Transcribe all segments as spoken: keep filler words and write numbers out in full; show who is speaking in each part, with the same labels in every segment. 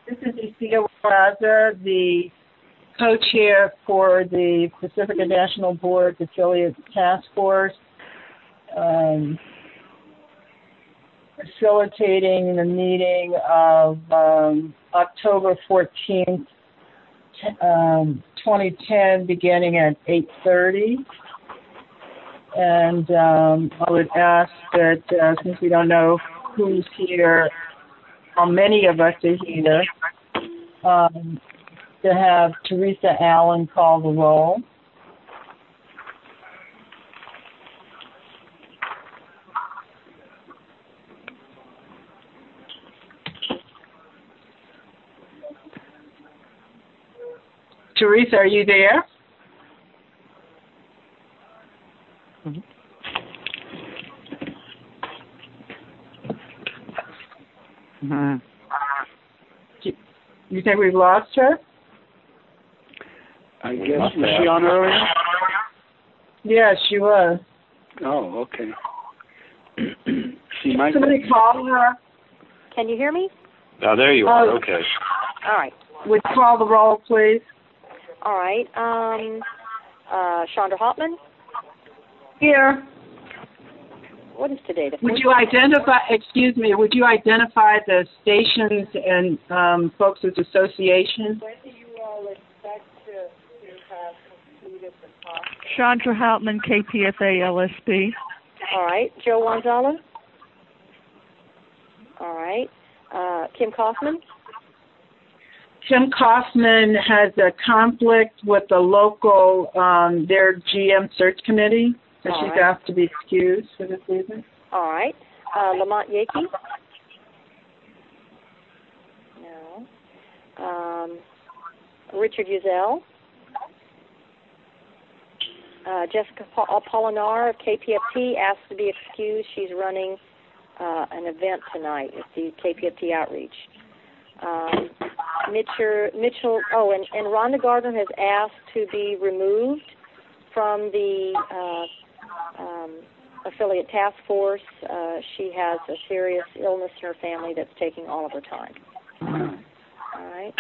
Speaker 1: This is Lucia Raza, the co-chair for the Pacifica National Board Affiliate Task Force, um, facilitating the meeting of um, October fourteenth, um, twenty ten, beginning at eight thirty. And um, I would ask that, uh, since we don't know who's here, how many of us are here, um, to have Teresa Allen call the roll. Teresa, are you there?
Speaker 2: Mm-hmm. Mm-hmm.
Speaker 1: You think we've lost her?
Speaker 3: I guess, was she on earlier?
Speaker 1: Yeah, she was.
Speaker 3: Oh, okay. She might.
Speaker 1: Somebody call her.
Speaker 4: Can you hear me?
Speaker 5: Oh, there you are. Okay.
Speaker 4: All right.
Speaker 1: Would you call the roll, please?
Speaker 4: All right. Um, uh, Chandra Hopman?
Speaker 1: Here.
Speaker 4: What is today? The
Speaker 1: Would you identify, excuse me, would you identify the stations and um, folks' association?
Speaker 6: When do you all expect to, to have completed the process?
Speaker 2: Chandra Houtman, K P F A L S B.
Speaker 4: All right. Joe Wanzala? All right. Uh, Kim Kaufman?
Speaker 1: Kim Kaufman has a conflict with the local, um, their G M search committee, so
Speaker 4: All
Speaker 1: she's
Speaker 4: right.
Speaker 1: asked to be excused for this evening.
Speaker 4: All right. Uh, Lamont Yaki? No. Um, Richard Uzel? Uh, Jessica Apollinar of K P F T asked to be excused. She's running uh, an event tonight with the K P F T outreach. Um, Mitchell, Mitchell, oh, and, and Rhonda Gardner has asked to be removed from the uh, um, affiliate task force. Uh, she has a serious illness in her family that's taking all of her time. All right.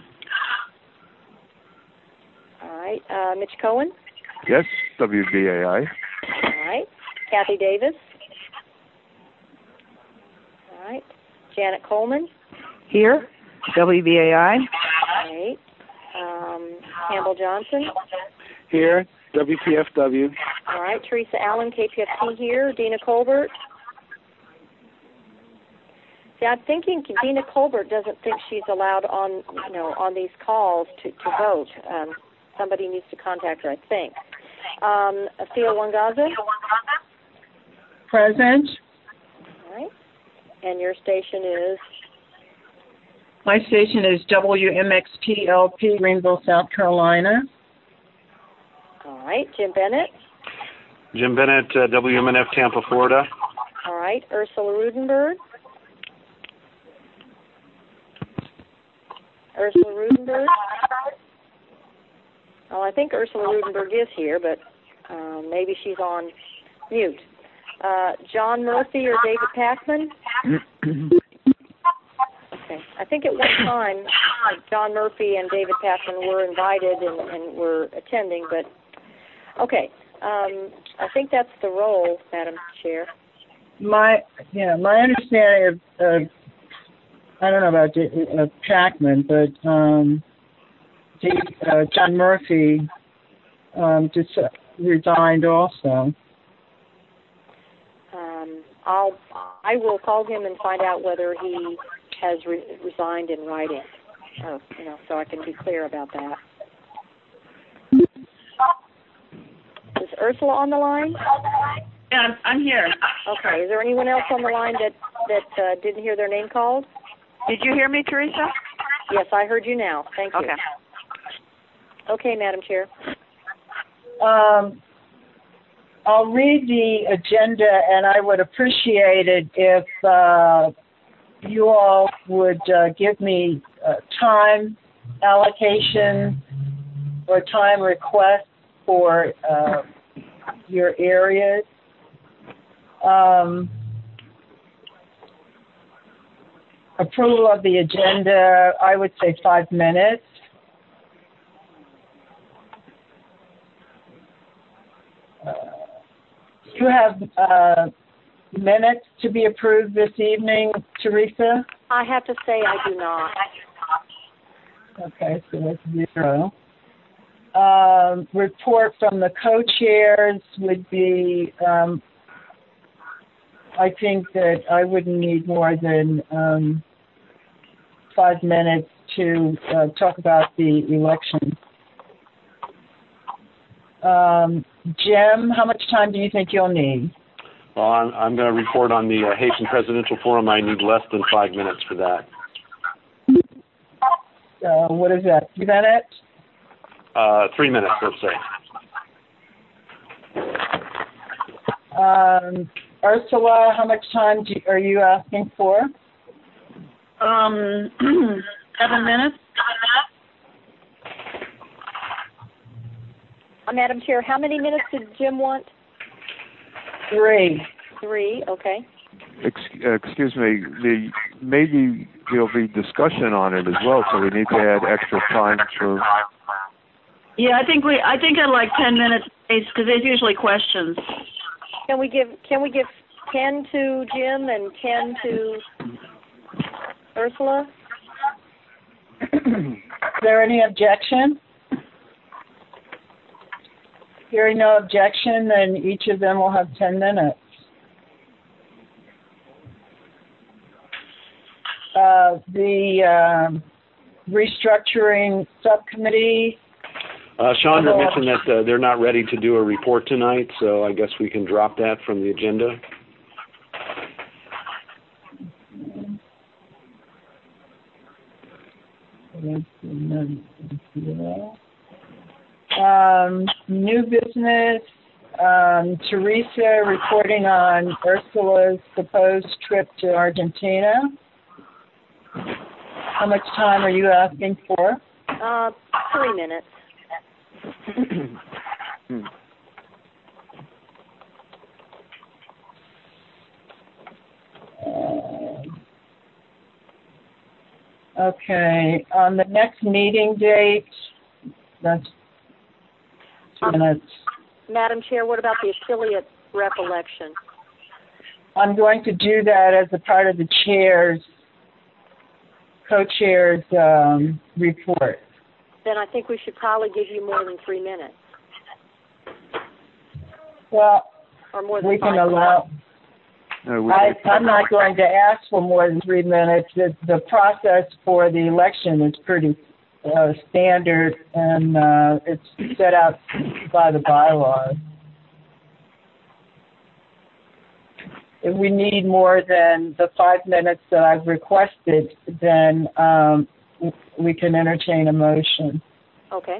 Speaker 4: All right. Uh, Mitch Cohen?
Speaker 7: Yes, W B A I.
Speaker 4: All right. Kathy Davis? All right. Janet Coleman?
Speaker 2: Here, W B A I.
Speaker 4: All right. Um, Campbell Johnson?
Speaker 3: Here, W P F W.
Speaker 4: All right. Teresa Allen, K P F T here. Dina Colbert? See, I'm thinking Dina Colbert doesn't think she's allowed on, you know, on these calls to, to vote. Um, somebody needs to contact her, I think. Um, Theo Wangaza?
Speaker 1: Present.
Speaker 4: All right. And your station is?
Speaker 1: My station is W M X P L P, Greenville, South Carolina.
Speaker 4: All right. Jim Bennett?
Speaker 5: Jim Bennett, uh, W M N F, Tampa, Florida.
Speaker 4: All right. Ursula Rudenberg? Ursula Rudenberg? Well, I think Ursula Rudenberg is here, but um, maybe she's on mute. Uh, John Murphy or David Packman? Okay. I think at one time John Murphy and David Packman were invited and, and were attending, but okay. Um, I think that's the role, Madam Chair.
Speaker 1: My yeah, my understanding of uh, I don't know about uh, Packman, but um, the, uh, John Murphy um, just uh, resigned also.
Speaker 4: Um, I'll I will call him and find out whether he has re- resigned in writing, or, you know, so I can be clear about that. Is Ursula on the line?
Speaker 1: Yeah, I'm here.
Speaker 4: Okay. Is there anyone else on the line that that uh, didn't hear their name called?
Speaker 2: Did you hear me, Teresa?
Speaker 4: Yes, I heard you now. Thank you.
Speaker 2: Okay.
Speaker 4: Okay, Madam Chair.
Speaker 1: Um, I'll read the agenda, and I would appreciate it if uh, you all would uh, give me uh, time allocation or time request for uh, your areas. Um, approval of the agenda, I would say five minutes. Uh, you have uh, minutes to be approved this evening, Teresa?
Speaker 4: I have to say I do not.
Speaker 1: Okay, so that's zero. Um, report from the co-chairs would be, um, I think that I wouldn't need more than um, five minutes to uh, talk about the election. Um, Jim, how much time do you think you'll need?
Speaker 5: Well, I'm, I'm going to report on the uh, Haitian Presidential Forum. I need less than five minutes for that.
Speaker 1: Uh, what is that, three minutes?
Speaker 5: Uh, three minutes, let's say.
Speaker 1: Um, Ursula, how much time do you, are you asking for?
Speaker 2: Um, seven minutes.
Speaker 4: Uh, Madam Chair, how many minutes did Jim want?
Speaker 1: Three.
Speaker 4: Three, okay.
Speaker 7: Ex- uh, excuse me, the, maybe there'll be discussion on it as well, so we need to add extra time for...
Speaker 2: Yeah, I think we. I think I'd like ten minutes because there's usually questions.
Speaker 4: Can we give Can we give ten to Jim and ten to Ursula?
Speaker 1: Is there any objection? Hearing no objection, then each of them will have ten minutes. Uh, the um, restructuring subcommittee.
Speaker 5: Uh, Chandra mentioned that uh, they're not ready to do a report tonight, so I guess we can drop that from the agenda.
Speaker 1: Um, new business, um, Teresa reporting on Ursula's proposed trip to Argentina. How much time are you asking for?
Speaker 4: Uh, three minutes.
Speaker 1: Okay, on the next meeting date, that's two
Speaker 4: Um,
Speaker 1: minutes.
Speaker 4: Madam Chair, what about the affiliate rep election?
Speaker 1: I'm going to do that as a part of the chair's, co-chair's um, report.
Speaker 4: Then I think we should probably give you more than three minutes.
Speaker 1: Well,
Speaker 4: Or more than
Speaker 1: we can
Speaker 4: five
Speaker 1: allow...
Speaker 7: Uh, we,
Speaker 1: I, I'm not going to ask for more than three minutes. The, the process for the election is pretty uh, standard, and uh, it's set out by the bylaws. If we need more than the five minutes that I've requested, then um, we can entertain a motion.
Speaker 4: Okay.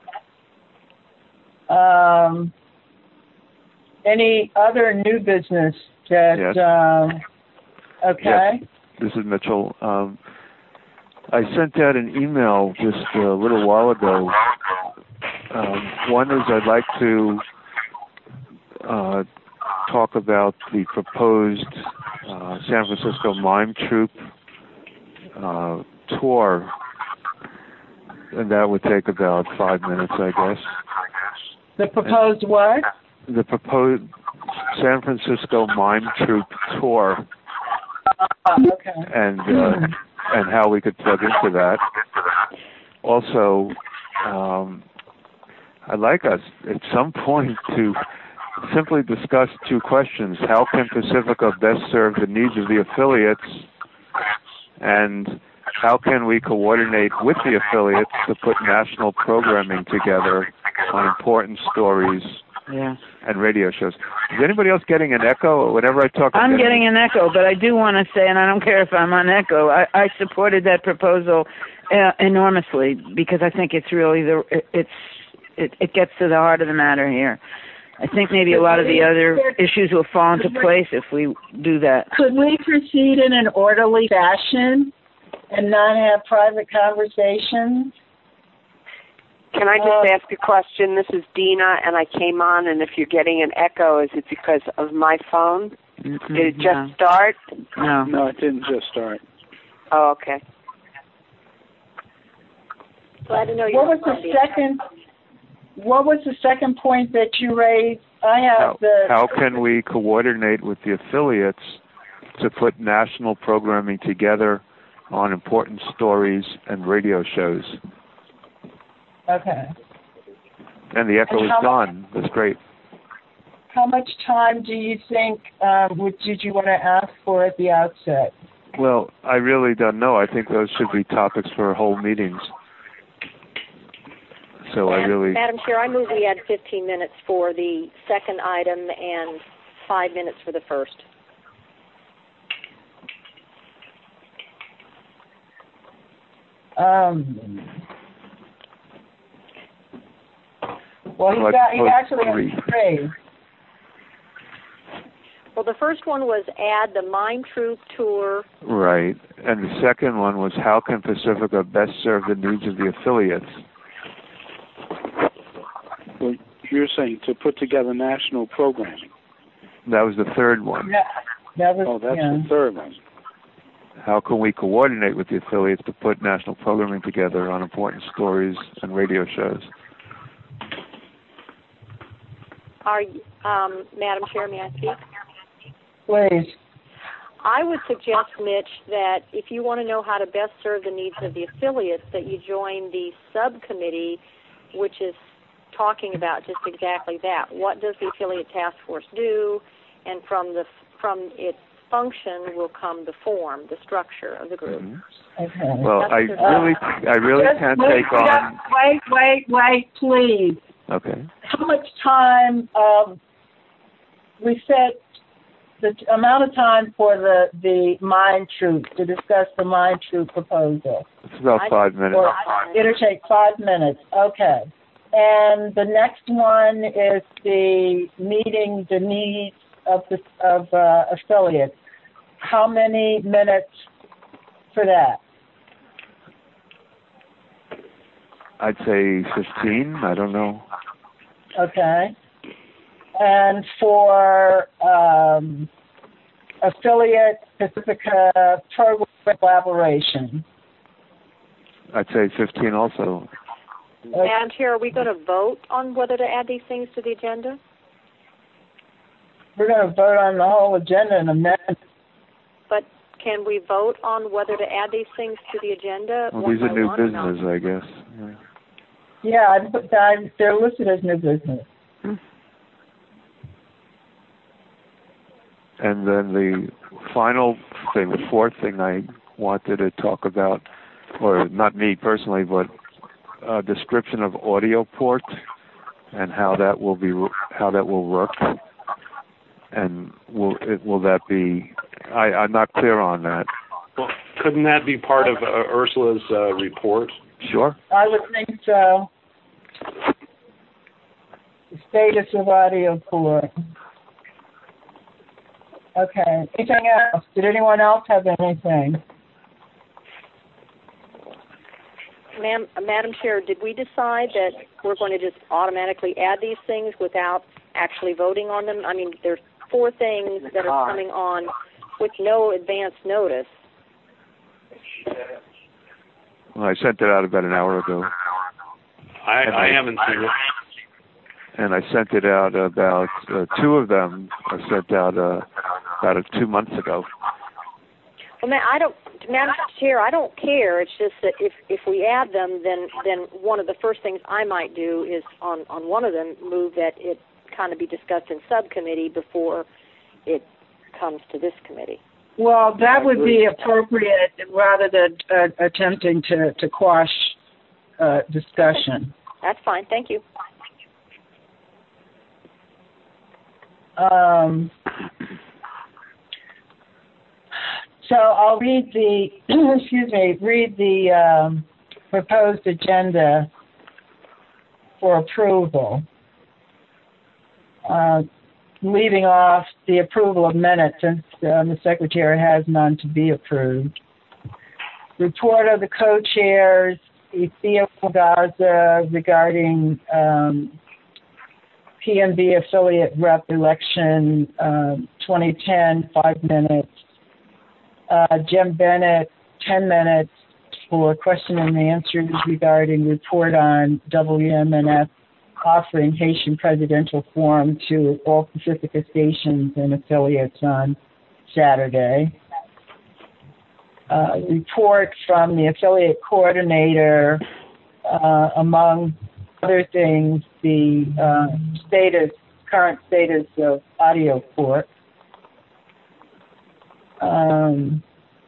Speaker 1: Um, any other new business that,
Speaker 7: Yes.
Speaker 1: um, okay?
Speaker 7: Yes. This is Mitchell. Um, I sent out an email just a little while ago. Um, one is I'd like to uh, talk about the proposed uh, San Francisco Mime Troupe uh, tour, and that would take about five minutes, I guess.
Speaker 1: The proposed what?
Speaker 7: The proposed San Francisco Mime Troupe tour,
Speaker 1: Uh, okay.
Speaker 7: and uh, and how we could plug into that. Also, um, I'd like us at some point to simply discuss two questions: how can Pacifica best serve the needs of the affiliates, and how can we coordinate with the affiliates to put national programming together on important stories
Speaker 2: Yeah.
Speaker 7: and radio shows? Is anybody else getting an echo? Whenever I talk,
Speaker 2: I'm
Speaker 7: again,
Speaker 2: getting an echo, but I do want to say, and I don't care if I'm on echo, I, I supported that proposal uh, enormously because I think it's really the it's it, it gets to the heart of the matter here. I think maybe a lot of the other issues will fall into place if we do that.
Speaker 1: Could we proceed in an orderly fashion and not have private conversations?
Speaker 8: Can I just
Speaker 1: Uh,
Speaker 8: ask a question? This is Dina, and I came on, and if you're getting an echo, is it because of my phone?
Speaker 2: Mm-mm,
Speaker 8: Did it just
Speaker 2: no.
Speaker 8: start?
Speaker 2: No.
Speaker 3: No, it didn't just start.
Speaker 8: Oh, okay.
Speaker 4: Glad to know you're
Speaker 1: What was the
Speaker 4: Columbia.
Speaker 1: second? What was the second point that you raised? I have
Speaker 7: How,
Speaker 1: the.
Speaker 7: how can we coordinate with the affiliates to put national programming together on important stories and radio shows?
Speaker 1: Okay.
Speaker 7: And the echo
Speaker 1: And
Speaker 7: is
Speaker 1: how
Speaker 7: done. That's great.
Speaker 1: How much time do you think um, would did you want to ask for at the outset?
Speaker 7: Well, I really don't know. I think those should be topics for whole meetings. So I really...
Speaker 4: Madam Chair, I move we add fifteen minutes for the second item and five minutes for the first.
Speaker 1: Um, well, he's
Speaker 7: Let's
Speaker 1: got, he
Speaker 7: vote
Speaker 1: actually
Speaker 7: three.
Speaker 1: has three.
Speaker 4: Well, the first one was add the Mind Troop tour.
Speaker 7: Right. And the second one was how can Pacifica best serve the needs of the affiliates?
Speaker 3: Well, you're saying to put together national programming.
Speaker 7: That was the third one.
Speaker 1: Yeah, that was,
Speaker 3: Oh, that's
Speaker 1: yeah.
Speaker 3: the third one.
Speaker 7: How can we coordinate with the affiliates to put national programming together on important stories and radio shows?
Speaker 4: Are um, Madam Chair, may I speak?
Speaker 1: Please.
Speaker 4: I would suggest, Mitch, that if you want to know how to best serve the needs of the affiliates, that you join the subcommittee, which is talking about just exactly that. What does the affiliate task force do? And from the from its function will come the form, the structure of the group.
Speaker 7: Mm-hmm.
Speaker 1: Okay.
Speaker 7: Well, I really, I really
Speaker 1: Just
Speaker 7: can't
Speaker 1: wait,
Speaker 7: take on...
Speaker 1: Wait, wait, wait, please.
Speaker 7: Okay.
Speaker 1: How much time, um, we set the t- amount of time for the, the Mind Troop, to discuss the Mind Troop proposal?
Speaker 7: It's about five minutes.
Speaker 1: Or it'll take five minutes, okay. And the next one is the meeting the needs of the of uh, affiliates. How many minutes for that?
Speaker 7: I'd say fifteen. I don't know.
Speaker 1: Okay. And for um, affiliate Pacifica program collaboration?
Speaker 7: I'd say fifteen also.
Speaker 4: Madam Chair, are we going to vote on whether to add these things to the agenda?
Speaker 1: We're going to vote on the whole agenda in a minute.
Speaker 4: But can we vote on whether to add these things to the agenda?
Speaker 7: Well,
Speaker 4: one
Speaker 7: these are
Speaker 4: by
Speaker 7: new
Speaker 4: one or not?
Speaker 7: business, I guess. Yeah.
Speaker 1: Yeah, I put that, they're listed as new business.
Speaker 7: And then the final thing, the fourth thing I wanted to talk about, or not me personally, but a description of audio port and how that will be, how that will work, and will it, will that be? I, I'm not clear on that.
Speaker 5: Well, couldn't that be part of uh, Ursula's uh, report?
Speaker 7: Sure.
Speaker 1: I would think so. The status of audio port. Okay. Anything else? Did anyone else have anything?
Speaker 4: Ma'am, Madam Chair, did we decide that we're going to just automatically add these things without actually voting on them? I mean, there's four things that are coming on with no advance notice.
Speaker 7: Well, I sent it out about an hour ago.
Speaker 5: I,
Speaker 7: And
Speaker 5: I
Speaker 7: I-
Speaker 5: haven't seen it.
Speaker 7: And I sent it out about, uh, two of them I sent out uh, about uh, two months ago.
Speaker 4: Well, man, I don't, Madam Chair, I don't care. It's just that if if we add them, then then one of the first things I might do is on on one of them move that it kind of be discussed in subcommittee before it comes to this committee.
Speaker 1: Well, that would be appropriate rather than uh, attempting to, to quash uh, discussion.
Speaker 4: That's fine. Thank you.
Speaker 1: Um, so I'll read the, excuse me, read the um, proposed agenda for approval, uh, leaving off the approval of minutes since um, the Secretary has none to be approved. Report of the co-chairs, Ethia Gaza, regarding um, P M B affiliate rep election, um, twenty ten, five minutes. Uh, Jim Bennett, ten minutes for question and answers regarding report on W M N F offering Haitian Presidential Forum to all Pacifica stations and affiliates on Saturday. Uh, report from the affiliate coordinator, uh, among other things, the uh, status, current status of audio port. Um,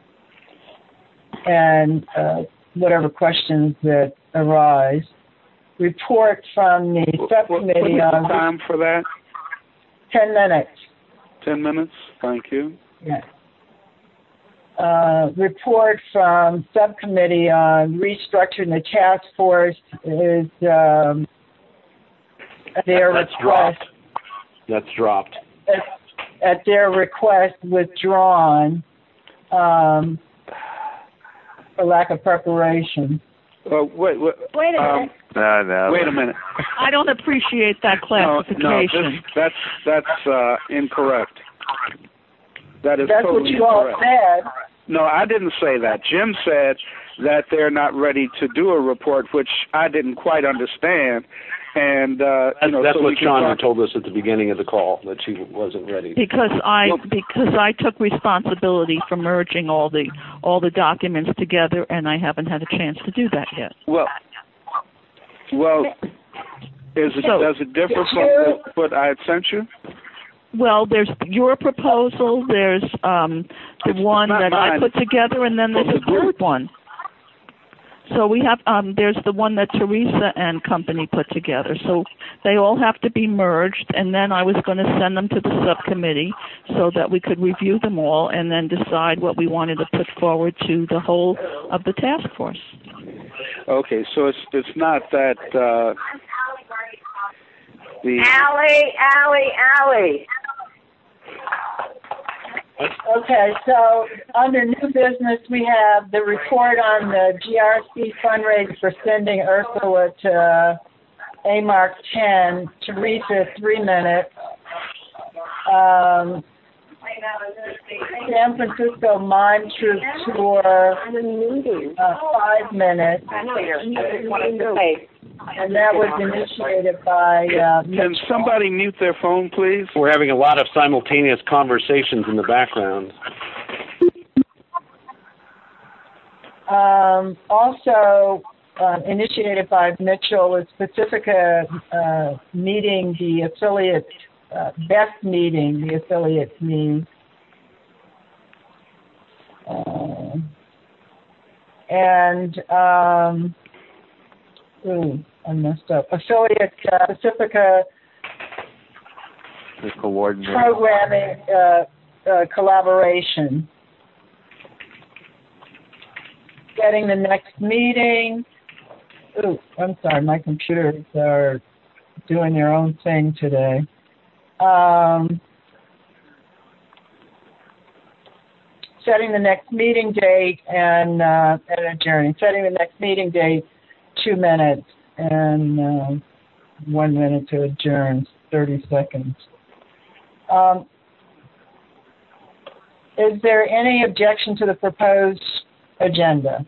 Speaker 1: and uh, whatever questions that arise. Report from the subcommittee
Speaker 3: what, what
Speaker 1: on...
Speaker 3: time for that?
Speaker 1: Ten minutes.
Speaker 3: Ten minutes, thank you.
Speaker 1: Yes. Uh, report from subcommittee on restructuring the task force is um, their
Speaker 5: That's
Speaker 1: request.
Speaker 5: dropped. That's dropped.
Speaker 1: At, at their request, withdrawn um, for lack of preparation.
Speaker 3: Uh, wait, wait,
Speaker 4: Wait a
Speaker 3: um,
Speaker 4: minute.
Speaker 7: No, no.
Speaker 3: Wait a minute.
Speaker 9: I don't appreciate that classification.
Speaker 3: No, no this, that's that's uh, incorrect. That is
Speaker 1: That's
Speaker 3: totally
Speaker 1: what you all
Speaker 3: incorrect.
Speaker 1: said.
Speaker 3: No, I didn't say that. Jim said that they're not ready to do a report, which I didn't quite understand. And uh,
Speaker 5: That's,
Speaker 3: you know,
Speaker 5: that's
Speaker 3: so
Speaker 5: what Chandra
Speaker 3: talk-
Speaker 5: told us at the beginning of the call, that she wasn't ready.
Speaker 9: Because I
Speaker 3: Well-
Speaker 9: because I took responsibility for merging all the all the documents together, and I haven't had a chance to do that yet.
Speaker 3: Well, well, is it,
Speaker 9: So-
Speaker 3: does it differ from the, what I had sent you?
Speaker 9: Well, there's your proposal, there's um, the
Speaker 3: It's
Speaker 9: one
Speaker 3: not
Speaker 9: that I
Speaker 3: mine.
Speaker 9: put together, and then there's
Speaker 3: From
Speaker 9: a
Speaker 3: the group.
Speaker 9: third one. So we have um, there's the one that Teresa and company put together. So they all have to be merged, and then I was going to send them to the subcommittee so that we could review them all and then decide what we wanted to put forward to the whole of the task force.
Speaker 3: Okay, so it's it's not that uh, the
Speaker 8: Allie, Allie, Allie.
Speaker 1: Okay, so under new business, we have the report on the G R C fundraiser for sending Ursula to A Mark ten, Teresa, three minutes. Um, San Francisco Mime Troupe Tour, uh, five minutes.
Speaker 8: I know you're wanting to say.
Speaker 1: And that was initiated by... Uh,
Speaker 3: Can somebody mute their phone, please?
Speaker 5: We're having a lot of simultaneous conversations in the background.
Speaker 1: Um, also uh, initiated by Mitchell is Pacifica uh, meeting the affiliate, uh, best meeting the affiliates need. Uh, and, um, ooh, I messed up. Affiliate uh, Pacifica
Speaker 7: The coordinator.
Speaker 1: programming uh, uh, collaboration. Getting the next meeting. Ooh, I'm sorry, my computers are doing their own thing today. Um, setting the next meeting date and, uh, and adjourning. Setting the next meeting date, two minutes, and uh, one minute to adjourn, thirty seconds. Um, is there any objection to the proposed agenda?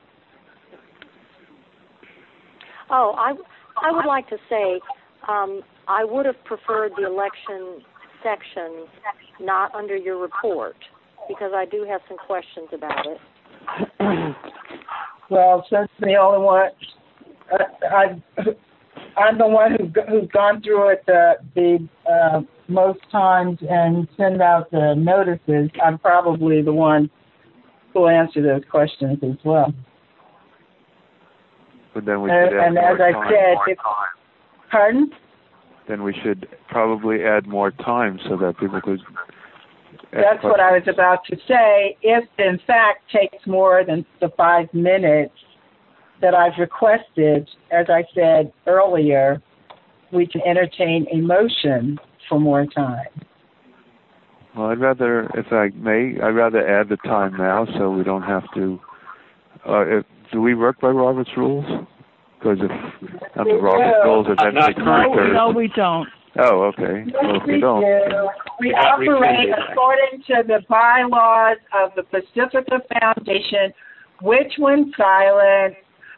Speaker 4: Oh, I, I would like to say um, I would have preferred the election section not under your report because I do have some questions about it.
Speaker 1: Well, since the only one, uh, I, I'm the one who, who's gone through it the, the uh, most times and send out the notices, I'm probably the one who will answer those questions as well.
Speaker 7: But then we
Speaker 1: And,
Speaker 7: should add
Speaker 1: and
Speaker 7: more
Speaker 1: as I
Speaker 7: time.
Speaker 1: said, if, pardon?
Speaker 7: Then we should probably add more time so that people could. ask
Speaker 1: That's what I was about to say. If, in fact, takes more than the five minutes that I've requested, as I said earlier, we can entertain a motion for more time.
Speaker 7: Well, I'd rather, if I may, I'd rather add the time now so we don't have to. Uh, if, do we work by Robert's rules? Because if under
Speaker 1: We
Speaker 7: Robert's
Speaker 1: do.
Speaker 7: rules, it then
Speaker 5: Not
Speaker 7: takes
Speaker 5: currently.
Speaker 9: No, we don't.
Speaker 7: Oh, okay. Well, if we don't.
Speaker 1: do. We
Speaker 5: Not
Speaker 1: operate
Speaker 5: rescinded.
Speaker 1: according to the bylaws of the Pacifica Foundation, which, when silent,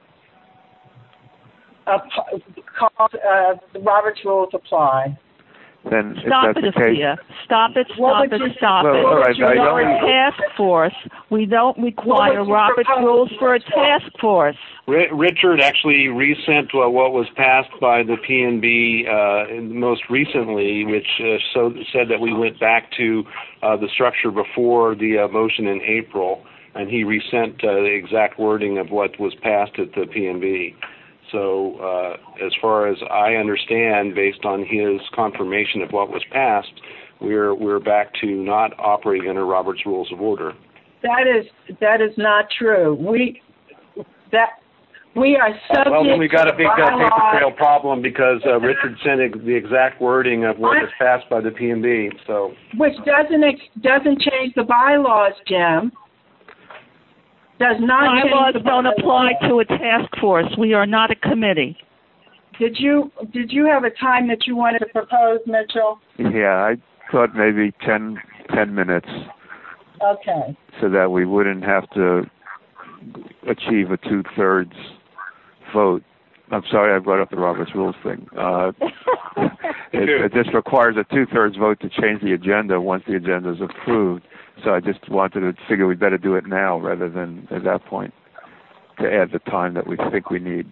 Speaker 1: uh, call, uh, the Robert's rules apply.
Speaker 7: Then
Speaker 9: Stop
Speaker 7: if
Speaker 9: it,
Speaker 7: that's the case,
Speaker 9: Athea. Stop it,
Speaker 1: What
Speaker 9: stop
Speaker 1: would
Speaker 9: it,
Speaker 1: you-
Speaker 9: stop
Speaker 7: Well,
Speaker 9: it.
Speaker 7: all right, I
Speaker 9: You're
Speaker 7: only-
Speaker 9: a task force. We don't require
Speaker 1: you
Speaker 9: Robert's
Speaker 1: propose,
Speaker 9: rules for a
Speaker 1: Mitchell?
Speaker 9: task force.
Speaker 5: Ri- Richard actually resent uh, what was passed by the P N B uh, most recently, which uh, so said that we went back to uh, the structure before the uh, motion in April, and he resent uh, the exact wording of what was passed at the P N B. So uh, as far as I understand, based on his confirmation of what was passed, we're we're back to not operating under Robert's Rules of Order.
Speaker 1: That is that is not true. We that we are subject.
Speaker 5: Well, then we got a big uh,
Speaker 1: to
Speaker 5: paper
Speaker 1: bylaws.
Speaker 5: trail problem because uh, Richard sent ex- the exact wording of what was passed by the P N B. So,
Speaker 1: Which doesn't ex- doesn't change the bylaws, Jim. Does not
Speaker 9: Bylaws
Speaker 1: change the
Speaker 9: don't
Speaker 1: bylaws.
Speaker 9: apply to a task force. We are not a committee.
Speaker 1: Did you did you have a time that you wanted to propose, Mitchell?
Speaker 7: yeah, I thought maybe ten, ten minutes
Speaker 1: Okay.
Speaker 7: so that we wouldn't have to achieve a two-thirds vote. I'm sorry I brought up the Robert's Rules thing. Uh, it, it just requires a two-thirds vote to change the agenda once the agenda is approved. So I just wanted to figure we'd better do it now rather than at that point to add the time that we think we need.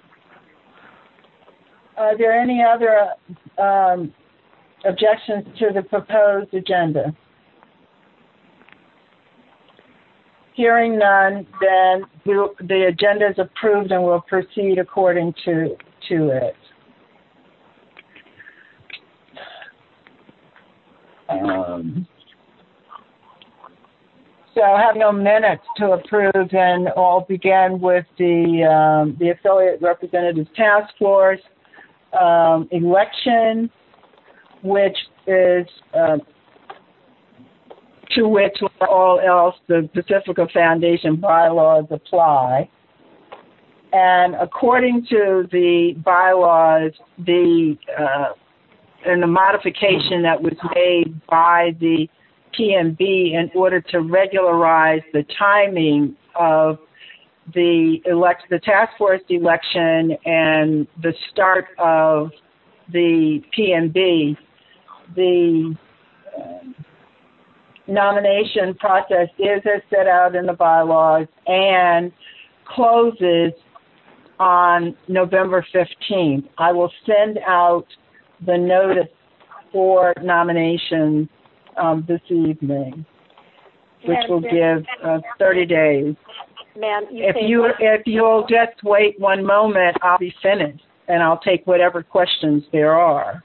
Speaker 1: Are there any other um, objections to the proposed agenda? Hearing none, then we'll, the agenda is approved and we'll proceed according to to it. Um, so I have no minutes to approve, and I'll begin with the um, the Affiliate Representatives Task Force um, election, which is uh, to which all else the Pacifica Foundation bylaws apply. And according to the bylaws, the uh, and the modification that was made by the P M B in order to regularize the timing of the elect the task force election and the start of the P M B, the uh, nomination process is as set out in the bylaws and closes on November fifteenth. I will send out the notice for nominations um, this evening, which will give uh, thirty days.
Speaker 4: Ma'am, you
Speaker 1: If
Speaker 4: say
Speaker 1: you
Speaker 4: what?
Speaker 1: if you'll just wait one moment, I'll be finished, and I'll take whatever questions there are.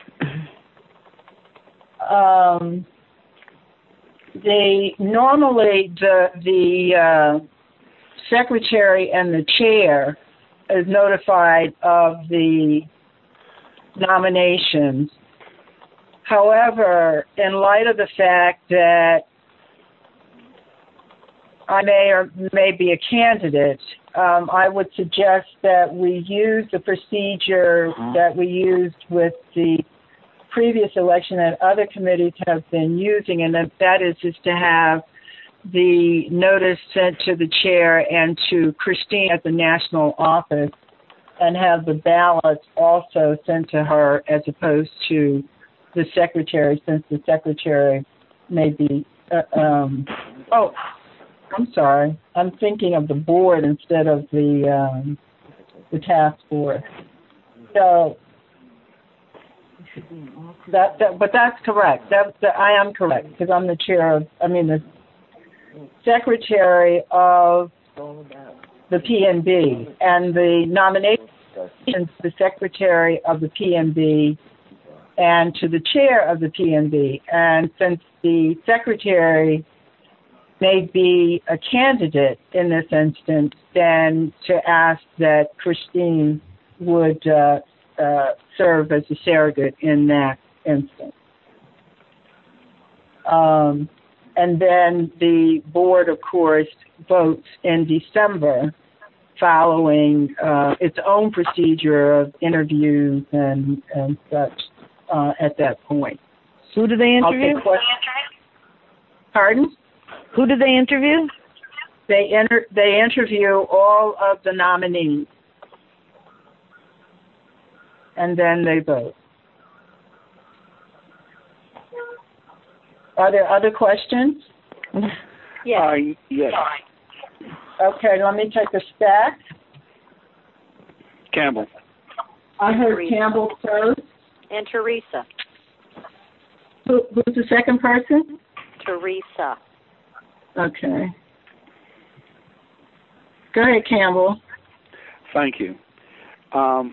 Speaker 1: Um, the normally the the uh, secretary and the chair is notified of the nominations. However, in light of the fact that I may or may be a candidate, um, I would suggest that we use the procedure that we used with the previous election that other committees have been using, and that, that is just to have the notice sent to the chair and to Christine at the national office, and have the ballots also sent to her as opposed to the secretary, since the secretary may be, uh, um, oh, I'm sorry. I'm thinking of the board instead of the um, the task force. So that, that but that's correct. That, that I am correct because I'm the chair of. I mean the secretary of the P N B, and the nominations to the secretary of the P N B and to the chair of the P N B. And since the secretary may be a candidate in this instance, then to ask that Christine would uh, uh, serve as a surrogate in that instance. Um, and then the board, of course, votes in December following uh, its own procedure of interviews and, and such uh, at that point.
Speaker 2: Who do they
Speaker 1: I'll
Speaker 2: interview?
Speaker 1: take questions. Pardon?
Speaker 2: Who do they interview?
Speaker 1: They enter, they interview all of the nominees, and then they vote. Are there other questions?
Speaker 4: Yes.
Speaker 3: Uh, yes.
Speaker 1: Okay, let me take a stack.
Speaker 3: Campbell.
Speaker 1: I heard Campbell first.
Speaker 4: And Teresa.
Speaker 1: Who, who's the second person?
Speaker 4: Teresa.
Speaker 1: Okay. Go ahead, Campbell.
Speaker 3: Thank you. Um,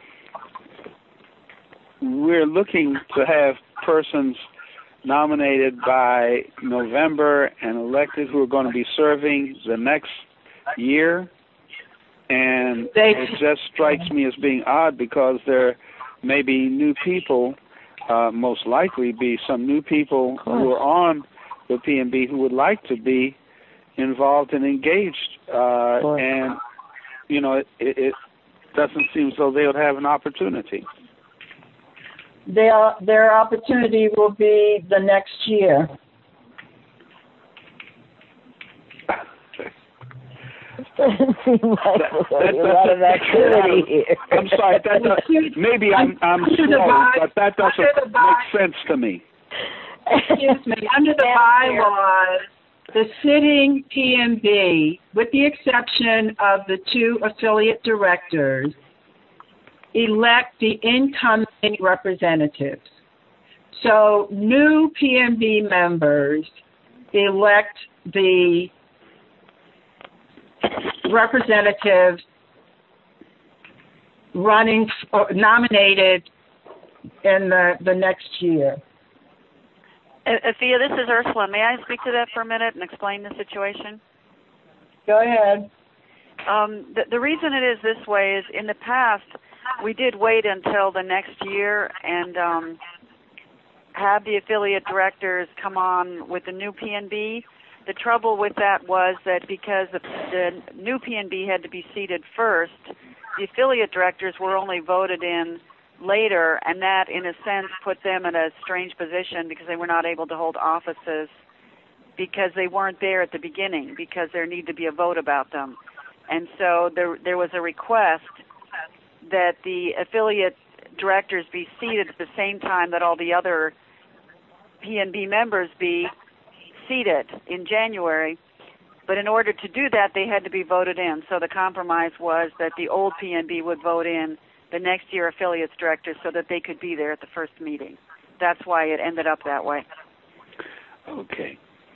Speaker 3: we're looking to have persons nominated by November and elected who are going to be serving the next year. And
Speaker 1: They,
Speaker 3: it just strikes me as being odd because there may be new people, uh, most likely be some new people who are on the P and B who would like to be involved and engaged. Uh, and, you know, it, it doesn't seem as though they would have an opportunity.
Speaker 1: their, their opportunity will be the next year.
Speaker 2: Doesn't seem like
Speaker 3: That-
Speaker 2: there's
Speaker 3: that-
Speaker 2: a lot of
Speaker 3: that's-
Speaker 2: activity here.
Speaker 3: I'm sorry, that does, maybe I'm, I'm
Speaker 1: Under the
Speaker 3: slow,
Speaker 1: by-
Speaker 3: but that
Speaker 1: under the
Speaker 3: doesn't
Speaker 1: by-
Speaker 3: make sense to me.
Speaker 1: Excuse me. Under the bylaws, the sitting P M B, with the exception of the two affiliate directors, elect the incoming representatives. So new P M B members elect the representatives running, or nominated in the, the next year.
Speaker 10: Afia, this is Ursula. May I speak to that for a minute and explain the situation?
Speaker 1: Go ahead.
Speaker 10: Um, the, the reason it is this way is in the past we did wait until the next year and um, have the affiliate directors come on with the new P N B. The trouble with that was that because the, the new P N B had to be seated first, the affiliate directors were only voted in later, and that, in a sense, put them in a strange position because they were not able to hold offices because they weren't there at the beginning because there needed to be a vote about them. And so there, there was a request that the affiliate directors be seated at the same time that all the other P N B members be seated in January. But in order to do that, they had to be voted in. So the compromise was that the old P N B would vote in the next year affiliates directors so that they could be there at the first meeting. That's why it ended up that way.
Speaker 3: Okay.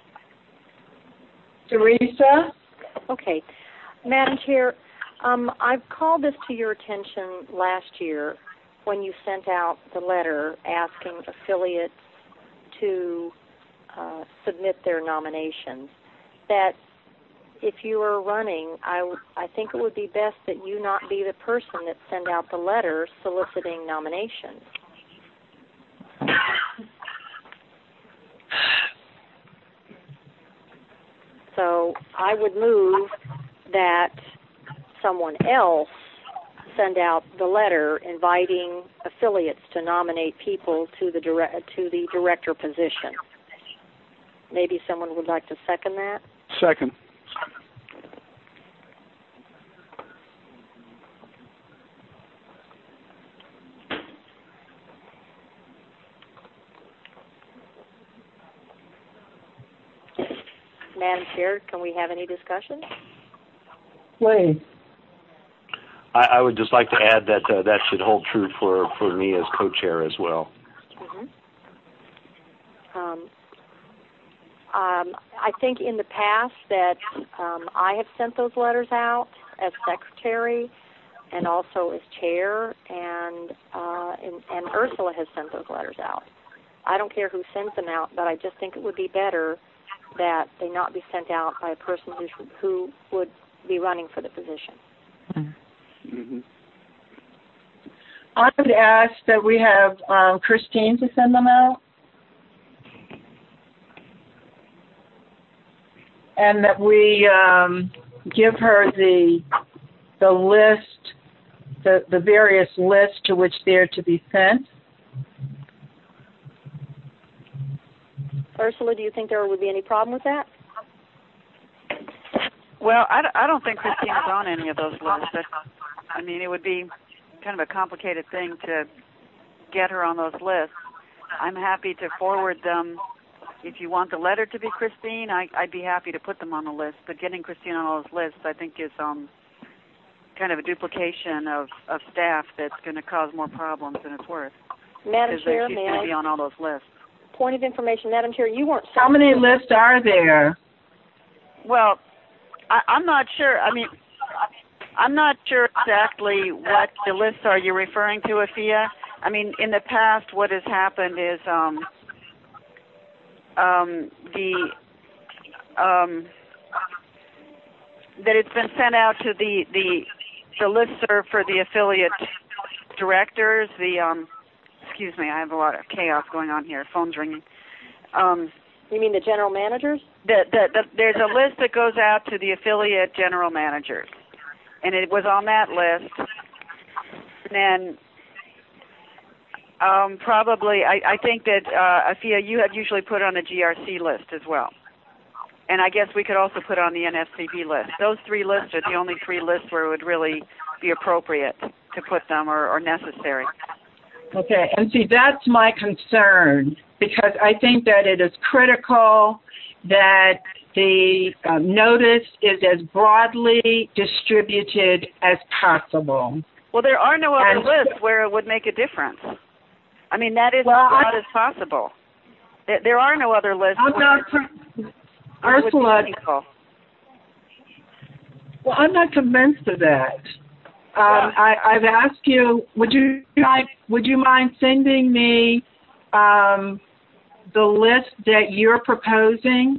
Speaker 1: Teresa?
Speaker 4: Okay. Madam Chair, um, I've called this to your attention last year when you sent out the letter asking affiliates to uh, submit their nominations, that if you are running, I, w- I think it would be best that you not be the person that send out the letter soliciting nominations. So I would move that someone else send out the letter inviting affiliates to nominate people to the dire- to the director position. Maybe someone would like to second that?
Speaker 3: Second.
Speaker 4: Madam Chair, can we have any discussion?
Speaker 1: Please.
Speaker 5: I, I would just like to add that uh, that should hold true for, for me as co-chair as well.
Speaker 4: Mm-hmm. Um, um, I think in the past that um, I have sent those letters out as secretary and also as chair, and, uh, and, and Ursula has sent those letters out. I don't care who sends them out, but I just think it would be better that they not be sent out by a person who, who would be running for the position.
Speaker 3: Mm-hmm.
Speaker 1: I would ask that we have um, Christine to send them out, and that we um, give her the the list, the the various lists to which they're to be sent.
Speaker 4: Ursula, do you think there would be any problem with that?
Speaker 10: Well, I, I don't think Christine's on any of those lists. But, I mean, it would be kind of a complicated thing to get her on those lists. I'm happy to forward them. If you want the letter to be Christine, I, I'd be happy to put them on the list. But getting Christine on all those lists, I think, is um, kind of a duplication of, of staff that's going to cause more problems than it's worth.
Speaker 4: Madam Chair,
Speaker 10: she's
Speaker 4: may
Speaker 10: going
Speaker 4: I?
Speaker 10: to be on all those lists.
Speaker 4: Point of information, Madam Chair, you weren't.
Speaker 1: How many lists are there?
Speaker 10: Well, I, I'm not sure. I mean, I'm not sure exactly what the lists are you're referring to, Afia. I mean, in the past, what has happened is um, um, the um, that it's been sent out to the the the listserv for the affiliate directors. The um, excuse me, I have a lot of chaos going on here. Phone's ringing. Um,
Speaker 4: you mean the general managers?
Speaker 10: The, the, the, there's a list that goes out to the affiliate general managers, and it was on that list. And then um, probably, I, I think that, uh, Afia, you had usually put on a G R C list as well. And I guess we could also put on the N F C B list. Those three lists are the only three lists where it would really be appropriate to put them or, or necessary.
Speaker 1: Okay, and see, that's my concern, because I think that it is critical that the uh, notice is as broadly distributed as possible.
Speaker 10: Well, there are no other
Speaker 1: and,
Speaker 10: lists where it would make a difference. I mean, that is
Speaker 1: well,
Speaker 10: as broad
Speaker 1: I,
Speaker 10: as possible. There, there are no other lists.
Speaker 1: I'm
Speaker 10: where
Speaker 1: not, Ursula, well, I'm not convinced of that. Um, I, I've asked you, would you mind, would you mind sending me um, the list that you're proposing?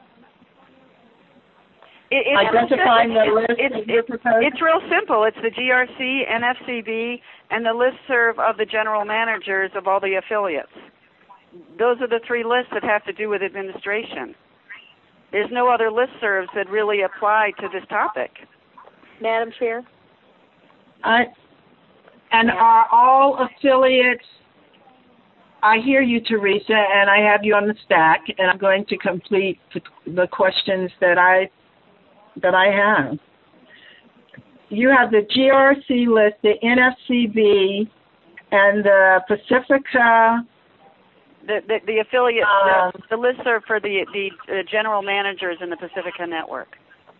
Speaker 10: It, it,
Speaker 1: Identifying
Speaker 10: it's,
Speaker 1: the list
Speaker 10: it's,
Speaker 1: that you're proposing?
Speaker 10: It's real simple. It's the G R C, N F C B, and the listserv of the general managers of all the affiliates. Those are the three lists that have to do with administration. There's no other listservs that really apply to this topic.
Speaker 4: Madam Chair?
Speaker 1: I, and are all affiliates, I hear you, Teresa, and I have you on the stack, and I'm going to complete the, the questions that I that I have. You have the G R C list, the N F C B, and the Pacifica.
Speaker 10: The the, the affiliate,
Speaker 1: um,
Speaker 10: the, the listserv for the the uh, general managers in the Pacifica network.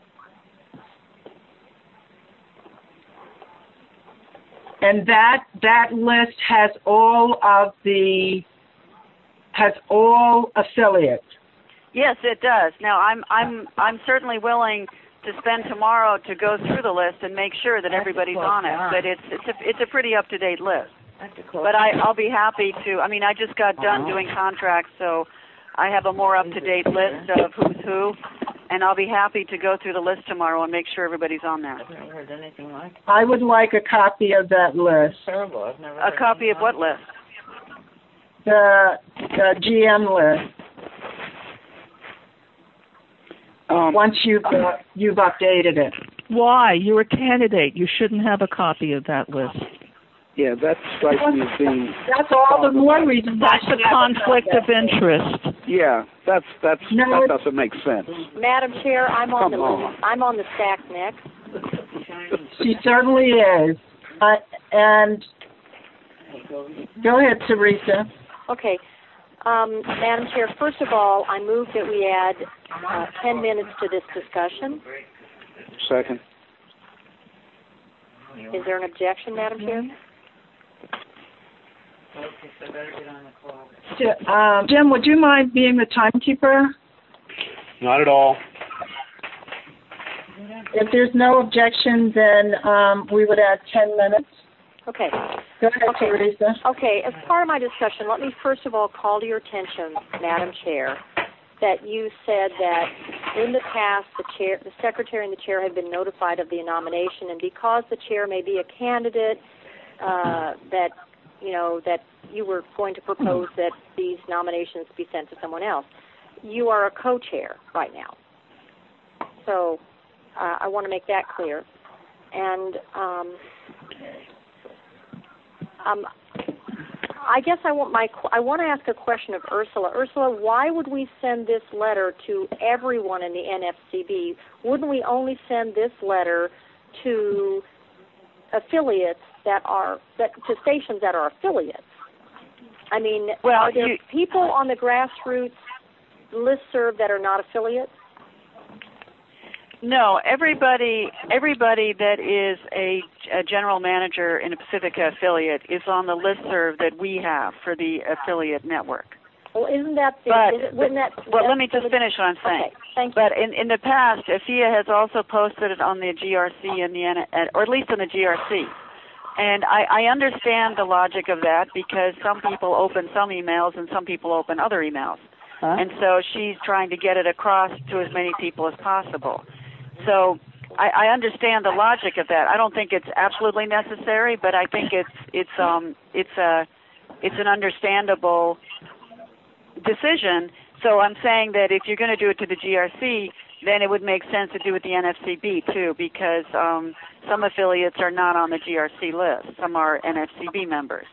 Speaker 1: And that that list has all of the has all affiliates.
Speaker 10: Yes, it does. Now, I'm I'm I'm certainly willing to spend tomorrow to go through the list and make sure that everybody's on it. But it's it's a it's a pretty up to date list. But I I'll be happy to. I mean, I just got done doing contracts, so I have a more up to date list of who's who. And I'll be happy to go through the list tomorrow and make sure everybody's on there.
Speaker 2: I've never heard anything like it.
Speaker 1: I would like a copy of that list.
Speaker 2: Terrible. I've never
Speaker 10: A
Speaker 2: heard
Speaker 10: copy of what list?
Speaker 1: The, the G M list.
Speaker 3: Um,
Speaker 1: Once you've uh, you've updated it.
Speaker 9: Why? You're a candidate. You shouldn't have a copy of that list.
Speaker 3: yeah, that strikes me as being.
Speaker 1: That's all the more reason.
Speaker 9: That's a conflict of interest.
Speaker 3: Yeah, that's that's
Speaker 1: No,
Speaker 3: that
Speaker 1: it's-
Speaker 3: doesn't make sense.
Speaker 4: Madam Chair, I'm on
Speaker 3: Come
Speaker 4: the
Speaker 3: on.
Speaker 4: I'm on the stack next.
Speaker 1: She certainly is. Uh, and go ahead, Teresa.
Speaker 4: Okay. Um, Madam Chair, first of all, I move that we add uh, ten minutes to this discussion.
Speaker 3: Second.
Speaker 4: Is there an objection, Madam Chair?
Speaker 1: Um, Jim, would you mind being the timekeeper?
Speaker 5: Not at all.
Speaker 1: If there's no objection, then um, we would add ten minutes.
Speaker 4: Okay.
Speaker 1: Go ahead,
Speaker 4: Okay.
Speaker 1: Teresa.
Speaker 4: Okay, as part of my discussion, let me first of all call to your attention, Madam Chair, that you said that in the past the chair, the secretary and the chair have been notified of the nomination, and because the chair may be a candidate, uh, that you know that you were going to propose that these nominations be sent to someone else. You are a co-chair right now, so uh, I want to make that clear. And um, Um, I guess I want my I want to ask a question of Ursula. Ursula, why would we send this letter to everyone in the N F C B? Wouldn't we only send this letter to affiliates that are that to stations that are affiliates? I mean,
Speaker 10: well,
Speaker 4: are there
Speaker 10: you,
Speaker 4: people on the grassroots listserv that are not affiliates?
Speaker 10: No, everybody everybody that is a, a general manager in a Pacifica affiliate is on the listserv that we have for the affiliate network.
Speaker 4: Well, isn't that the,
Speaker 10: but,
Speaker 4: is it, wouldn't that?
Speaker 10: Well, let me just finish what I'm saying.
Speaker 4: Okay, thank you.
Speaker 10: But in, in the past, A F I A has also posted it on the G R C and the N, or at least on the G R C. And I, I understand the logic of that because some people open some emails and some people open other emails.
Speaker 4: Huh?
Speaker 10: And so she's trying to get it across to as many people as possible. So I, I understand the logic of that. I don't think it's absolutely necessary, but I think it's it's um it's a it's an understandable decision. So I'm saying that if you're going to do it to the G R C, then it would make sense to do it the N F C B too, because um, some affiliates are not on the G R C list. Some are N F C B members.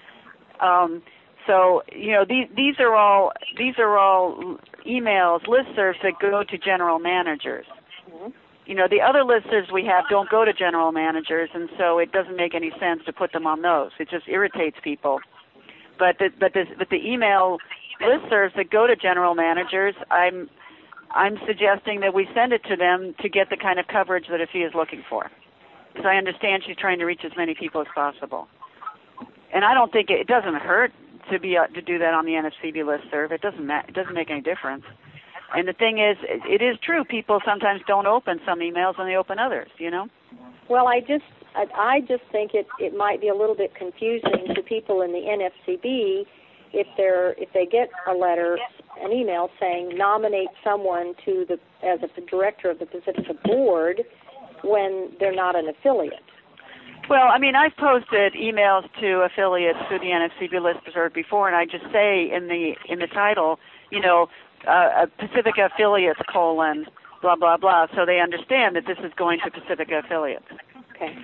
Speaker 10: Um, so you know these these are all these are all emails, listservs that go to general managers.
Speaker 4: Mm-hmm.
Speaker 10: You know, the other listservs we have don't go to general managers, and so it doesn't make any sense to put them on those. It just irritates people. But the, but, this, but the email listservs that go to general managers, I'm I'm suggesting that we send it to them to get the kind of coverage that A F I A is looking for. Because I understand she's trying to reach as many people as possible. And I don't think it, it doesn't hurt to be uh, to do that on the N F C B listserv. It doesn't ma- it doesn't make any difference. And the thing is, it is true. People sometimes don't open some emails and they open others. You know.
Speaker 4: Well, I just I, I just think it it might be a little bit confusing to people in the N F C B if they're if they get a letter, an email saying nominate someone to the as a director of the Pacifica board when they're not an affiliate.
Speaker 10: Well, I mean, I've posted emails to affiliates through the N F C B listserv before, and I just say in the in the title, you know, uh, Pacifica affiliates colon blah blah blah, so they understand that this is going to Pacifica affiliates.
Speaker 4: Okay.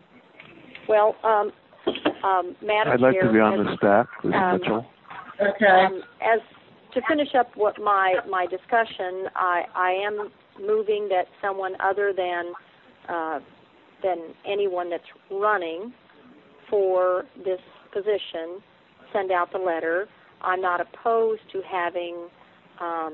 Speaker 4: Well, um, um, Madam
Speaker 7: I'd like
Speaker 4: Chair,
Speaker 7: to be on
Speaker 4: as,
Speaker 7: the staff, Miz
Speaker 4: um,
Speaker 7: Mitchell.
Speaker 1: Okay.
Speaker 4: Um, as to finish up what my my discussion, I I am moving that someone other than uh, than anyone that's running for this position send out the letter. I'm not opposed to having, um,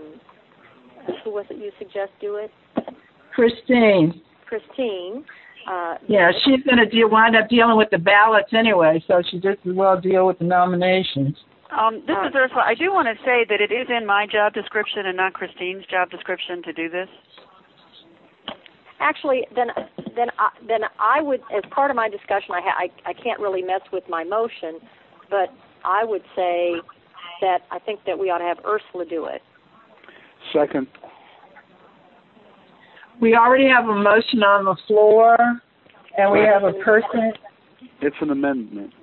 Speaker 4: who was it you suggest do it?
Speaker 1: Christine.
Speaker 4: Christine. Uh,
Speaker 1: Yeah, she's going to deal, wind up dealing with the ballots anyway, so she just as well deal with the nominations.
Speaker 10: Um, this is Ursula. I do want to say that it is in my job description and not Christine's job description to do this.
Speaker 4: Actually, then, then, I, then I would, as part of my discussion, I, ha- I, I can't really mess with my motion, but I would say that I think that we ought to have Ursula do it.
Speaker 3: Second.
Speaker 1: We already have a motion on the floor, and we have a person.
Speaker 3: It's an amendment.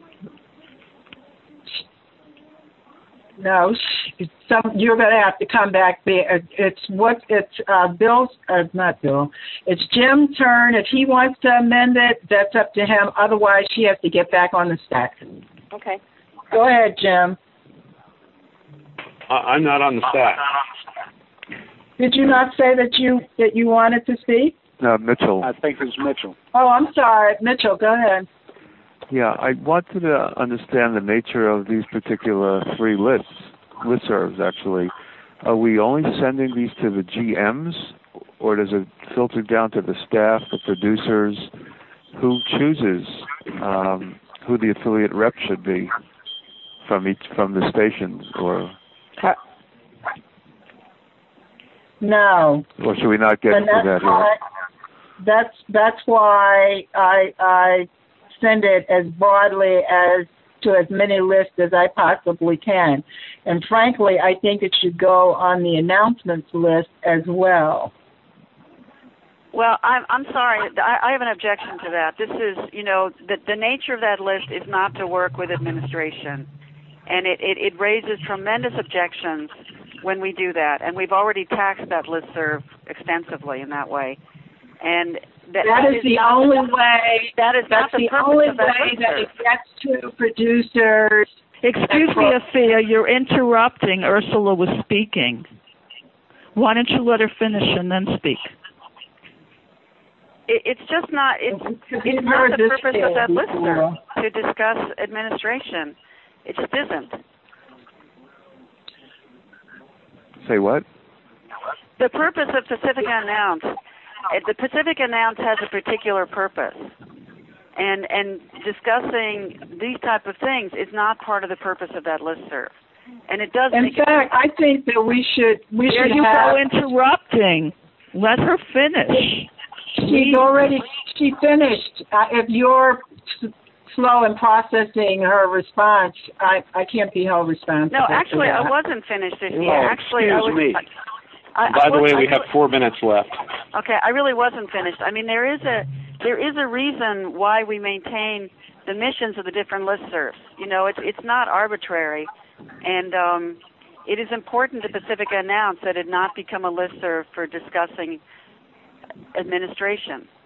Speaker 1: No, sh- some, you're going to have to come back. It's what it's uh, Bill's, uh, not Bill. It's Jim's turn. If he wants to amend it, that's up to him. Otherwise, she has to get back on the stack.
Speaker 4: Okay.
Speaker 1: Go ahead, Jim.
Speaker 5: Uh, I'm not on the staff.
Speaker 1: Did you not say that you that you wanted to speak?
Speaker 7: No, Mitchell.
Speaker 3: I think it's Mitchell.
Speaker 1: Oh, I'm sorry, Mitchell. Go ahead.
Speaker 7: Yeah, I wanted to understand the nature of these particular three lists, listservs, actually. Are we only sending these to the G Ms, or does it filter down to the staff, the producers? Who chooses um, who the affiliate rep should be from each from the stations, or
Speaker 1: Uh, no.
Speaker 7: or should we not get
Speaker 1: And
Speaker 7: into
Speaker 1: that's
Speaker 7: that
Speaker 1: why,
Speaker 7: here?
Speaker 1: that's that's why I I send it as broadly as to as many lists as I possibly can. And frankly, I think it should go on the announcements list as well.
Speaker 10: Well, I'm I'm sorry. I, I have an objection to that. This is, you know, the the nature of that list is not to work with administration, and it it, it raises tremendous objections when we do that. And we've already taxed that listserv extensively in that way. And that,
Speaker 1: that,
Speaker 10: that
Speaker 1: is,
Speaker 10: is
Speaker 1: the only way.
Speaker 10: That is
Speaker 1: that's
Speaker 10: not the,
Speaker 1: the
Speaker 10: purpose
Speaker 1: only
Speaker 10: of that
Speaker 1: way that
Speaker 10: listserv.
Speaker 1: it gets to producers
Speaker 9: Excuse me, Afia, you're interrupting. Ursula was speaking. Why don't you let her finish and then speak?
Speaker 10: It, it's just not, it's, it's not the purpose of that listserv to discuss administration. It just isn't.
Speaker 7: Say what?
Speaker 10: The purpose of Pacifica Announce, the Pacifica Announce has a particular purpose. And and discussing these type of things is not part of the purpose of that listserv. And it does
Speaker 1: In
Speaker 10: make
Speaker 1: fact, I think that we should we
Speaker 9: there
Speaker 1: should
Speaker 9: you
Speaker 1: have.
Speaker 9: go interrupting. Let her finish.
Speaker 1: She's already she finished. Uh, if you're s- slow in processing her response, I I can't be held responsible.
Speaker 10: No, actually,
Speaker 1: for that.
Speaker 10: I wasn't finished this
Speaker 5: Oh,
Speaker 10: year. Actually, I was.
Speaker 5: excuse me.
Speaker 10: I, I,
Speaker 5: By
Speaker 10: I
Speaker 5: the way,
Speaker 10: was,
Speaker 5: we
Speaker 10: I
Speaker 5: have
Speaker 10: really,
Speaker 5: four minutes left.
Speaker 10: Okay, I really wasn't finished. I mean, there is a there is a reason why we maintain the missions of the different listservs. You know, it's it's not arbitrary, and um, it is important to Pacifica Announce that it not become a listserv for discussing administration.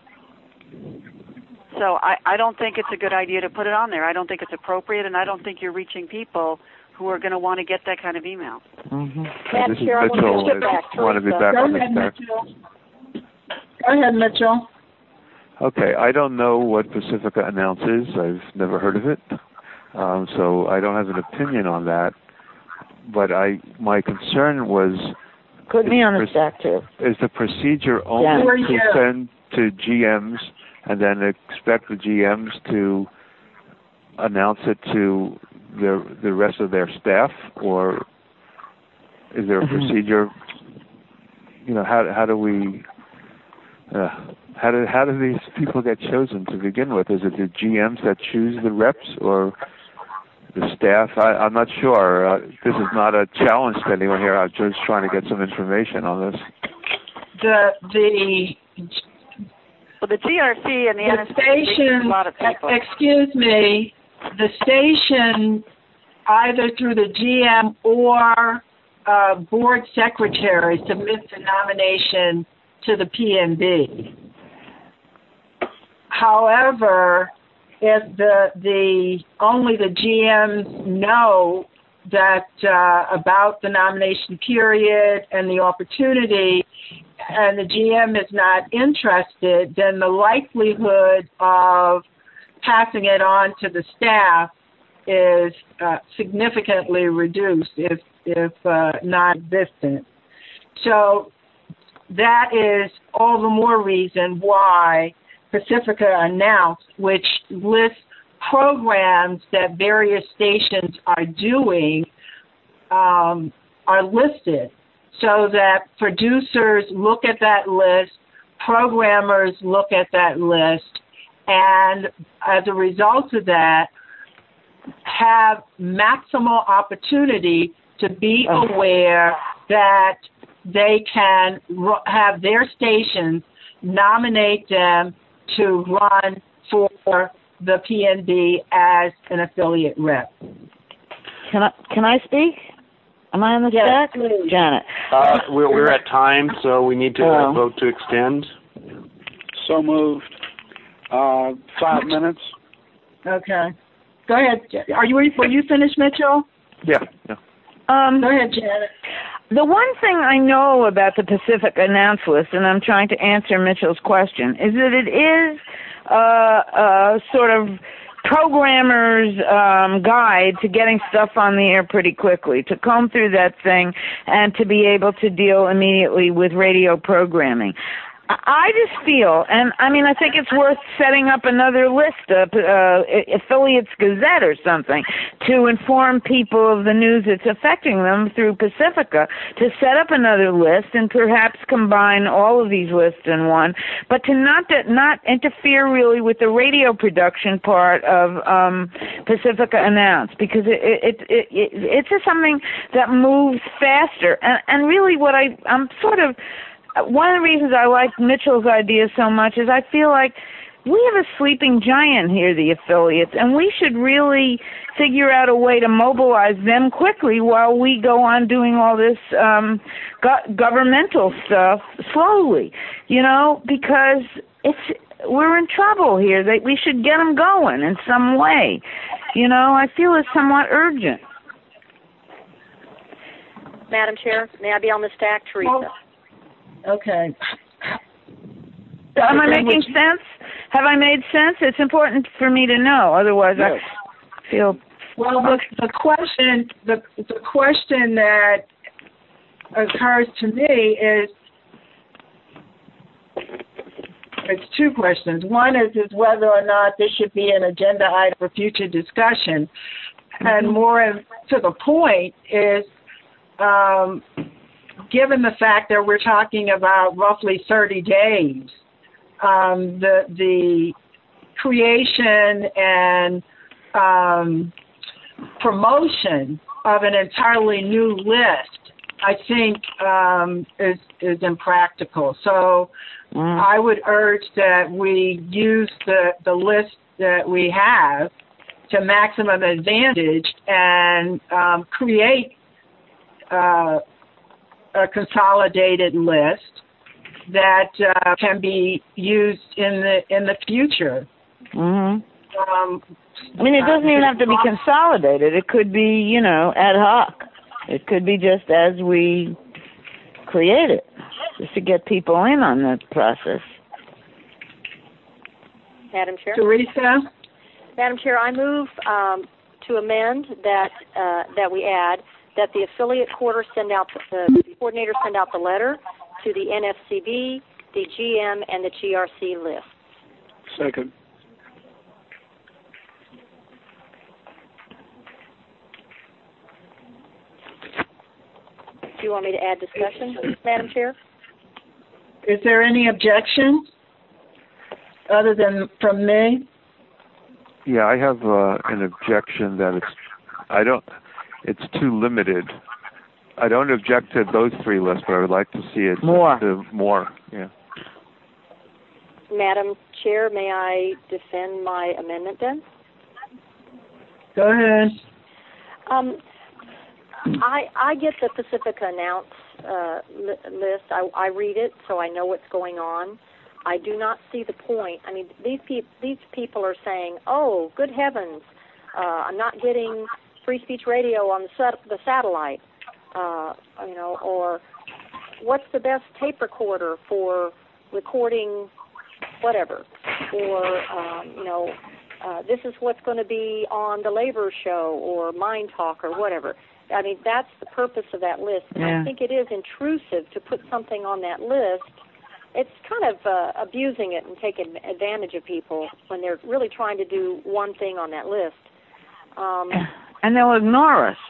Speaker 10: So I, I don't think it's a good idea to put it on there. I don't think it's appropriate, and I don't think you're reaching people who are going to want to get that kind of email.
Speaker 9: Mm-hmm.
Speaker 7: This is Mitchell. I want to be back
Speaker 1: Go
Speaker 7: on this
Speaker 1: ahead,
Speaker 7: back.
Speaker 1: Mitchell. Go ahead, Mitchell.
Speaker 7: Okay, I don't know what Pacifica Announce is. I've never heard of it, um, so I don't have an opinion on that. But I, my concern was,
Speaker 2: Put me on the stack too.
Speaker 7: is the procedure only
Speaker 2: Yeah.
Speaker 7: to send to G Ms and then expect the G Ms to announce it to the the rest of their staff, or is there a
Speaker 2: Mm-hmm.
Speaker 7: procedure? You know, how how do we? Uh, how do how do these people get chosen to begin with? Is it the G Ms that choose the reps, or the staff? I, I'm not sure. Uh, this is not a challenge to anyone here. I'm just trying to get some information on this.
Speaker 1: The the
Speaker 10: Well, the G R C and the,
Speaker 1: the
Speaker 10: N S C
Speaker 1: station.
Speaker 10: a lot of people.
Speaker 1: Excuse me. The station, either through the G M or uh, board secretary, submits a nomination to the P N B. However, if the the only the G Ms know that uh, about the nomination period and the opportunity, and the G M is not interested, then the likelihood of passing it on to the staff is uh, significantly reduced, if if uh, non-existent. So that is all the more reason why Pacifica Announced, which lists programs that various stations are doing, um, are listed, so that producers look at that list, programmers look at that list, and as a result of that, have maximal opportunity to be aware that they can ro- have their stations nominate them to run for the P N B as an affiliate rep.
Speaker 2: Can I can I speak? Am I on the
Speaker 1: Yes,
Speaker 2: stack? Janet.
Speaker 5: Uh, we're, we're at time, so we need to uh,
Speaker 2: Oh.
Speaker 5: vote to extend.
Speaker 3: So moved. Uh, five minutes.
Speaker 1: Okay. Go ahead. Are you were you finished, Mitchell?
Speaker 7: Yeah. Yeah.
Speaker 2: Um,
Speaker 1: Go ahead, Janet.
Speaker 2: The one thing I know about the Pacific Announce List, and I'm trying to answer Mitchell's question, is that it is uh, a sort of programmer's um, guide to getting stuff on the air pretty quickly, to comb through that thing and to be able to deal immediately with radio programming. I just feel, and I mean, I think it's worth setting up another list, uh, uh, Affiliates Gazette or something, to inform people of the news that's affecting them through Pacifica, to set up another list and perhaps combine all of these lists in one, but to not to not interfere really with the radio production part of um, Pacifica Announce, because it, it, it, it it's just something that moves faster. And, and really what I, I'm sort of, one of the reasons I like Mitchell's idea so much is I feel like we have a sleeping giant here, the affiliates, and we should really figure out a way to mobilize them quickly while we go on doing all this um, go- governmental stuff slowly, you know, because it's we're in trouble here. They, we should get them going in some way. you know, I feel is somewhat urgent.
Speaker 4: Madam Chair, may I be on the stack, Teresa?
Speaker 1: Okay.
Speaker 2: Am I making sense? Have I made sense? It's important for me to know. Otherwise, yes. I feel.
Speaker 1: Well, the, the question, the the question that occurs to me is, it's two questions. One is is whether or not this should be an agenda item for future discussion, mm-hmm. and more to the point is, um, given the fact that we're talking about roughly thirty days. Um, the the creation and um, promotion of an entirely new list, I think, um, is is impractical. So mm. I would urge that we use the the list that we have to maximum advantage and um, create uh, a consolidated list that uh, can be used in the in the future.
Speaker 2: Mm-hmm.
Speaker 1: Um,
Speaker 2: I mean, it doesn't even have to be consolidated. It could be, you know, ad hoc. It could be just as we create it, just to get people in on the process.
Speaker 4: Madam Chair?
Speaker 1: Teresa?
Speaker 4: Madam Chair, I move um, to amend that uh, that we add that the affiliate quarter send out the, the coordinator send out the letter to the N F C B, the G M, and the G R C lists.
Speaker 3: Second.
Speaker 4: Do you want me to add discussion, Madam Chair?
Speaker 1: Is there any objection other than from me?
Speaker 7: Yeah, I have uh, an objection that it's, I don't, it's too limited. I don't object to those three lists, but I would like to see it
Speaker 2: more.
Speaker 7: To more, yeah.
Speaker 4: Madam Chair, may I defend my amendment then?
Speaker 1: Go ahead.
Speaker 4: Um, I I get the Pacifica Announce uh, li- list. I, I read it, so I know what's going on. I do not see the point. I mean, these people these people are saying, "Oh, good heavens, uh, I'm not getting free speech radio on the sat- the satellite." Uh, you know, or what's the best tape recorder for recording whatever, or um, you know, uh, this is what's going to be on the Labor Show or Mind Talk or whatever. I mean, that's the purpose of that list. And
Speaker 2: yeah.
Speaker 4: I think it is intrusive to put something on that list. It's kind of uh, abusing it and taking advantage of people when they're really trying to do one thing on that list. Um,
Speaker 2: and they'll ignore us.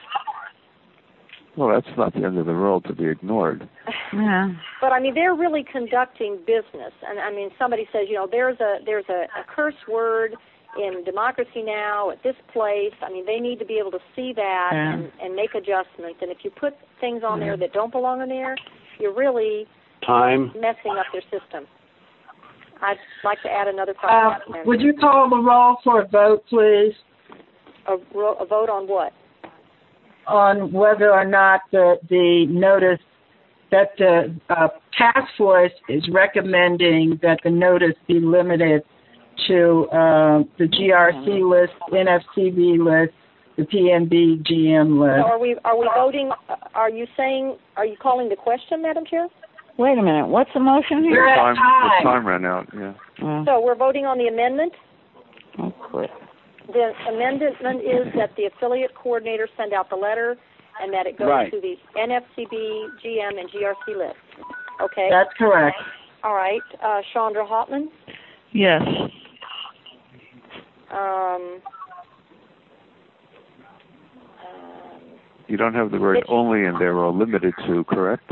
Speaker 7: Well, that's not the end of the world to be ignored.
Speaker 2: Yeah.
Speaker 4: But I mean, they're really conducting business, and I mean, somebody says, you know, there's a there's a, a curse word in Democracy Now! At this place. I mean, they need to be able to see that
Speaker 2: yeah.
Speaker 4: and, and make adjustments. And if you put things on yeah. there that don't belong in there, you're really
Speaker 5: time
Speaker 4: messing up their system. I'd like to add another
Speaker 1: Uh,
Speaker 4: comment.
Speaker 1: would you call the roll for a vote, please?
Speaker 4: A, ro- a vote on what?
Speaker 1: On whether or not the, the notice that the uh, task force is recommending that the notice be limited to uh, the G R C list, N F C B list, the P N B G M list.
Speaker 4: So are we are we voting? Are you saying? Are you calling the question, Madam Chair?
Speaker 2: Wait a minute. What's the motion here?
Speaker 1: We're at
Speaker 7: time,
Speaker 1: time.
Speaker 7: The time ran out. Yeah.
Speaker 2: Uh,
Speaker 4: So we're voting on the amendment.
Speaker 2: oh, quit.
Speaker 4: The amendment is that the affiliate coordinator send out the letter and that it goes
Speaker 3: right.
Speaker 4: to the N F C B, G M, and G R C lists. Okay?
Speaker 1: That's correct.
Speaker 4: All right. Uh, Chandra Hotman?
Speaker 9: Yes.
Speaker 4: Um,
Speaker 7: um, you don't have the word Mitch. Only in there or limited to, correct?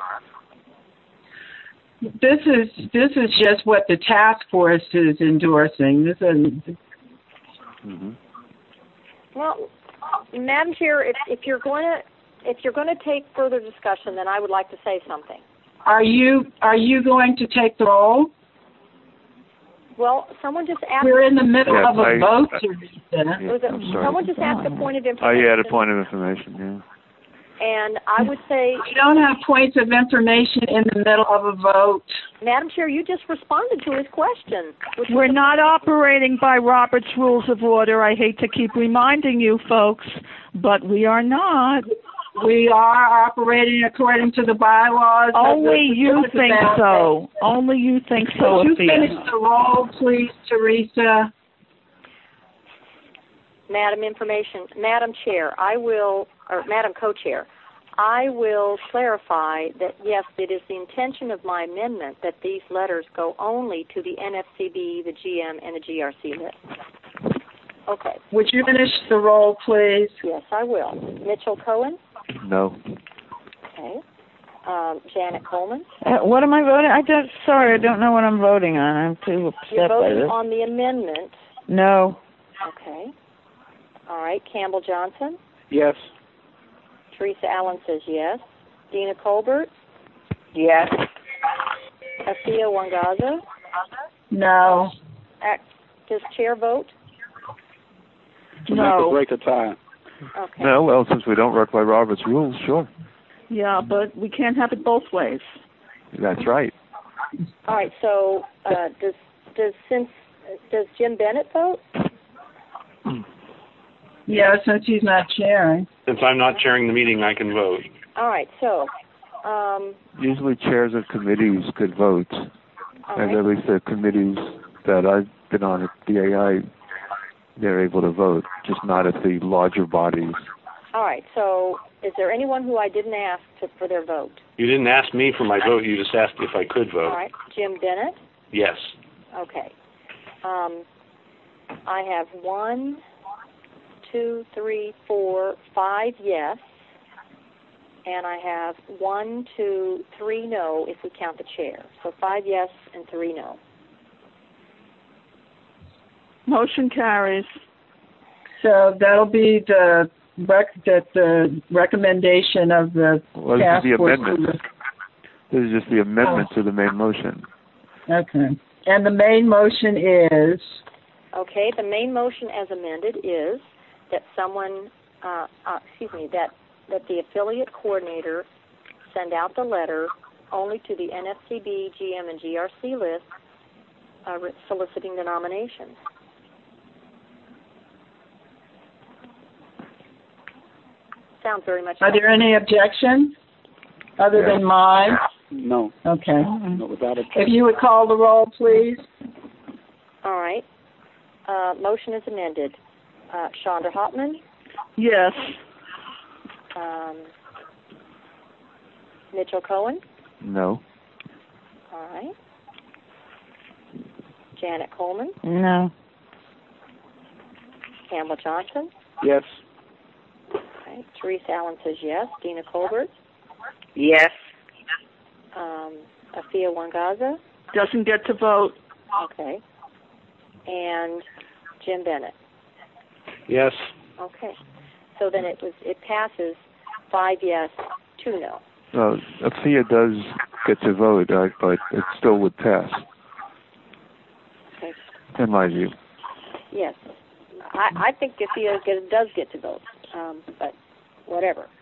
Speaker 1: This is this is just what the task force is endorsing. This is.
Speaker 7: Mm-hmm.
Speaker 4: Well, Madam Chair, if, if you're going to if you're going to take further discussion, then I would like to say something.
Speaker 1: Are you are you going to take the roll?
Speaker 4: Well, someone just asked.
Speaker 1: We're in the middle
Speaker 7: yes,
Speaker 1: of a
Speaker 7: I,
Speaker 1: vote,
Speaker 7: I,
Speaker 1: Teresa.
Speaker 7: Yeah,
Speaker 4: was it, someone just asked a point of information.
Speaker 7: Oh, you had a point of information, yeah.
Speaker 4: And I would say...
Speaker 1: You don't have points of information in the middle of a vote.
Speaker 4: Madam Chair, you just responded to his question. Which
Speaker 9: We're not operating by Robert's Rules of Order. I hate to keep reminding you folks, but we are not.
Speaker 1: We are operating according to the bylaws.
Speaker 9: Only
Speaker 1: the
Speaker 9: you think so. Only you think so,
Speaker 1: Would you
Speaker 9: Afia.
Speaker 1: finish the roll, please, Teresa?
Speaker 4: Madam Information, Madam Chair, I will, or Madam Co-Chair, I will clarify that, yes, it is the intention of my amendment that these letters go only to the N F C B, the G M, and the G R C list. Okay.
Speaker 1: Would you finish the roll, please?
Speaker 4: Yes, I will. Mitchell Cohen?
Speaker 7: No.
Speaker 4: Okay. Um, Janet Coleman?
Speaker 2: Uh, what am I voting? I don't. Sorry, I don't know what I'm voting on. I'm too upset
Speaker 4: You're
Speaker 2: by
Speaker 4: voting
Speaker 2: this.
Speaker 4: on the amendment.
Speaker 2: No.
Speaker 4: Okay. All right. Campbell Johnson?
Speaker 3: Yes.
Speaker 4: Teresa Allen says yes. Dina Colbert?
Speaker 8: Yes.
Speaker 4: Afia Wangaza?
Speaker 1: No.
Speaker 4: Act, does chair vote?
Speaker 3: To
Speaker 9: No.
Speaker 3: make a break a tie.
Speaker 4: Okay.
Speaker 7: No, well, since we don't work by Robert's rules, sure.
Speaker 9: Yeah, but we can't have it both ways.
Speaker 7: That's right.
Speaker 4: All right. So uh, does does since does Jim Bennett vote?
Speaker 1: Yeah, since he's not chairing.
Speaker 5: Since I'm not chairing the meeting, I can vote.
Speaker 4: All right. So. Um,
Speaker 7: Usually chairs of committees could vote,
Speaker 4: all
Speaker 7: and
Speaker 4: right.
Speaker 7: at least the committees that I've been on at D A I, they're able to vote, just not at the larger bodies.
Speaker 4: All right. So is there anyone who I didn't ask to, for their vote?
Speaker 5: You didn't ask me for my vote. You just asked if I could vote.
Speaker 4: All right. Jim Bennett?
Speaker 5: Yes.
Speaker 4: Okay. Um, I have one, two, three, four, five yes, and I have one, two, three no if we count the chair. So five yes and three no.
Speaker 9: Motion carries.
Speaker 1: So that'll be the rec- that the recommendation of the
Speaker 7: Well, this is
Speaker 1: task
Speaker 7: the
Speaker 1: force.
Speaker 7: amendment. This is just the amendment
Speaker 1: Oh.
Speaker 7: to the main motion.
Speaker 1: Okay. And the main motion is?
Speaker 4: Okay, the main motion as amended is that someone, uh, uh, excuse me, that, that the affiliate coordinator send out the letter only to the N F C B, G M, and G R C list uh, soliciting the nominations. Sounds very much
Speaker 1: Are
Speaker 4: like
Speaker 1: there any objections other
Speaker 7: Yeah.
Speaker 1: than mine?
Speaker 3: No.
Speaker 1: Okay.
Speaker 3: No, without a.
Speaker 1: If you would call the roll, please.
Speaker 4: All right. Uh, motion is amended. Uh, Chandra Hopman,
Speaker 9: Yes.
Speaker 4: um, Mitchell Cohen.
Speaker 7: No.
Speaker 4: All right. Janet Coleman,
Speaker 2: No.
Speaker 4: Campbell Johnson.
Speaker 3: Yes.
Speaker 4: All right. Teresa Allen says yes. Dina Colbert.
Speaker 8: Yes.
Speaker 4: Um, Afia Wangaza.
Speaker 9: Doesn't get to vote.
Speaker 4: Okay. And Jim Bennett.
Speaker 5: Yes.
Speaker 4: Okay. So then it was it passes five yes, two no.
Speaker 7: Well, Afia does get to vote, uh, but it still would pass,
Speaker 4: Okay.
Speaker 7: in my view.
Speaker 4: Yes. I, I think Afia get, does get to vote, um, but whatever.